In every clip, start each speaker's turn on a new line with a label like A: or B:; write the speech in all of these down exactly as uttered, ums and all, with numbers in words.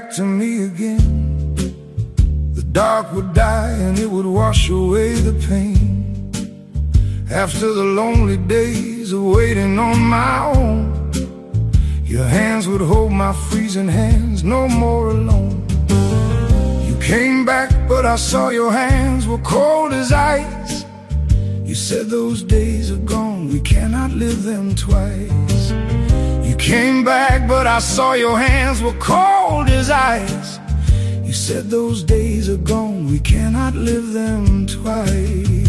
A: back to me again. The dark would die and it would wash away the pain. After the lonely days of waiting on my own, your hands would hold my freezing hands, no more alone. You came back, but I saw your hands were cold as ice. You said those days are gone, we cannot live them twice. You came back, but I saw your hands were cold as ice. You said those days are gone, we cannot live them twice.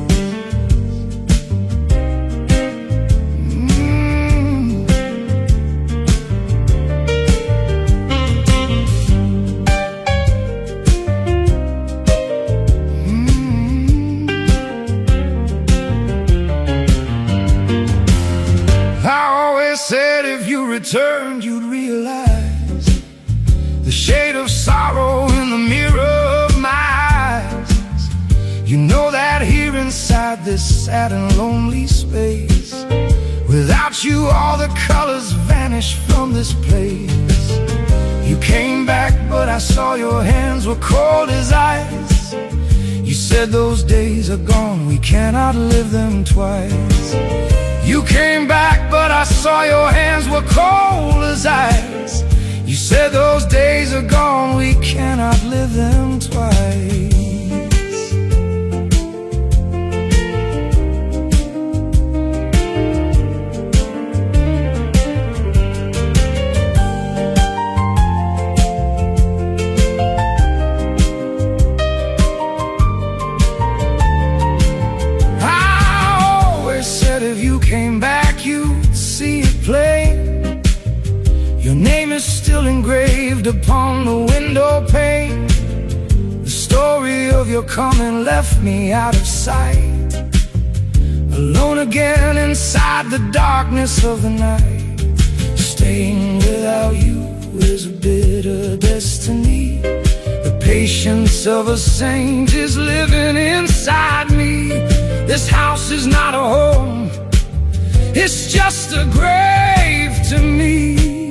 A: Said if you returned, you'd realize the shade of sorrow in the mirror of my eyes. You know that here inside this sad and lonely space, without you all the colors vanish from this place. You came back, but I saw your hands were cold as ice. You said those days are gone, we cannot live them twice. You came back, but I saw your hands were cold as ice. You said those days are gone, we cannot live them twice. If you came back, you'd see it plain. Your name is still engraved upon the window pane. The story of your coming left me out of sight, alone again inside the darkness of the night. Staying without you is a bitter destiny. The patience of a saint is living inside me. This house is not a home, it's just a grave to me.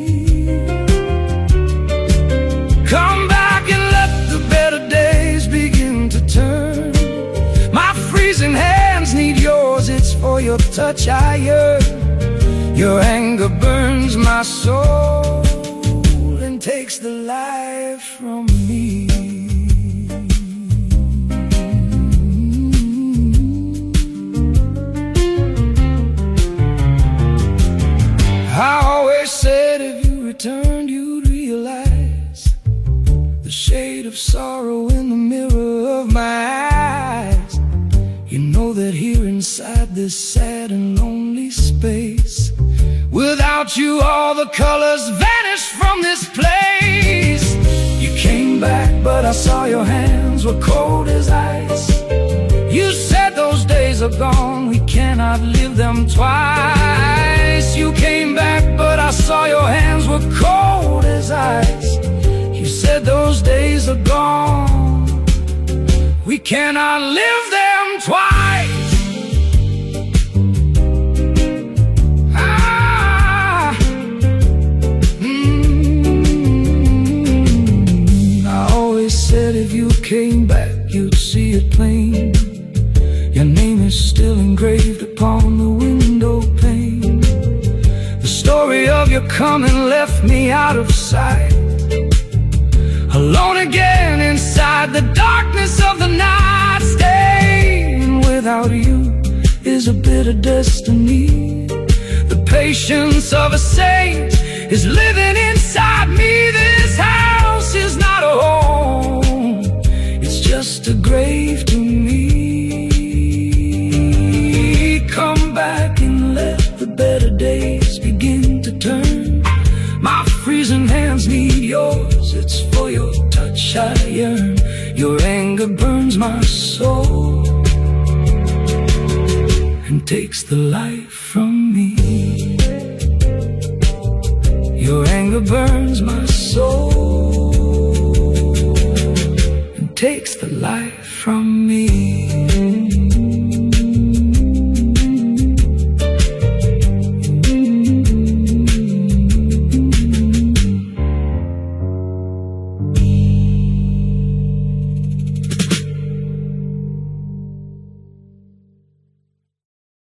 A: Come back and let the better days begin to turn. My freezing hands need yours, it's for your touch I yearn. Your anger burns my soul and takes the life from me. I always said if you returned, you'd realize the shade of sorrow in the mirror of my eyes. You know that here inside this sad and lonely space, without you all the colors vanish from this place. You came back, but I saw your hands were cold as ice. You said those days are gone, we cannot live them twice. You came back, but I saw your hands were cold as ice. You said those days are gone, we cannot live them twice. Ah, mm, I always said if you came back, you'd see it plain. Your name is still engraved upon the window pane. The story of your coming left me out of sight, alone again inside the darkness of the night. Staying without you is a bitter destiny. The patience of a saint is living inside me. This house is not a home, it's just a grave to me. Come back and let the better days begin to turn. My freezing hands need yours, it's for your touch I yearn. Your anger burns my soul and takes the life from me. Your anger burns my soul and takes the life from me.